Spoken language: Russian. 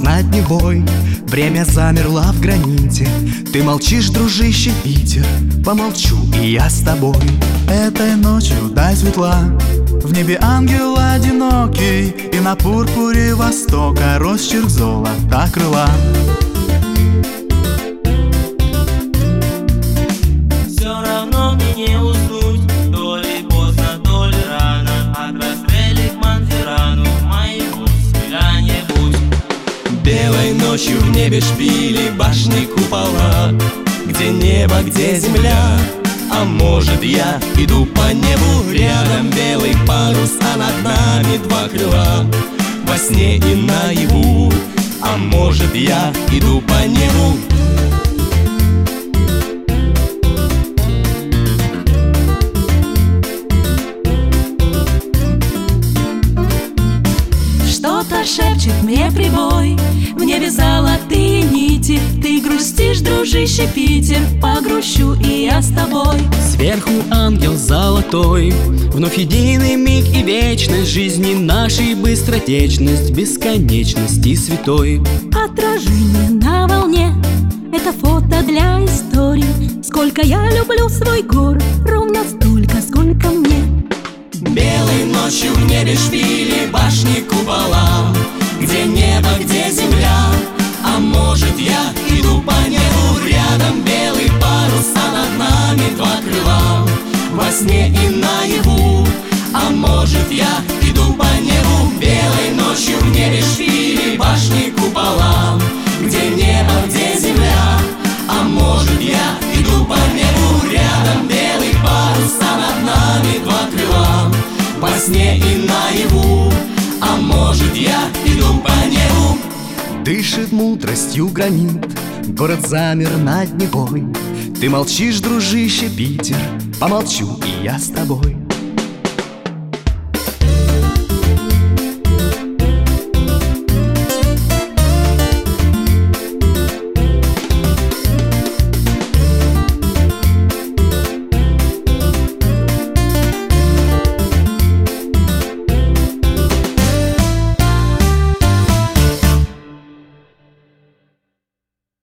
над Невой. Время замерло в граните. Ты молчишь, дружище, Питер. Помолчу и я с тобой. Этой ночью дай светла, в небе ангел одинокий, и на пурпуре востока росчерк золота крыла. Все равно мне не уснуть, то ли поздно, то ли рано. От расстрели к Монферрану моего свидания путь. Белой ночью в небе шпили, башни, купола, где небо, где земля. А может, я иду по небу, рядом белый парус, а над нами два крыла, во сне и наяву. А может, я иду по небу. Что-то шепчет мне прибой, в небе золотые нити. Ты грустишь, дружище, Питер, погрущу и я с тобой. Сверху ангел золотой, вновь единый миг и вечность жизни нашей, быстротечность, бесконечность и святой. Отражение на волне — это фото для истории. Сколько я люблю свой город, ровно столько, сколько мне. Белой ночью в небе шпили, башни, купола, где небо, где земля. А может, я иду по небу, рядом белый парус, а над нами два крыла, во сне и наяву. А может, я иду по небу, белой ночью в небе шпили, башни, купола, где небо, где земля. А может, я иду по небу, рядом белый парус, а над нами два крыла, во сне и наяву. А может, я иду по небу. Дышит мудростью гранит, город замер над Невой. Ты молчишь, дружище, Питер, помолчу и я с тобой.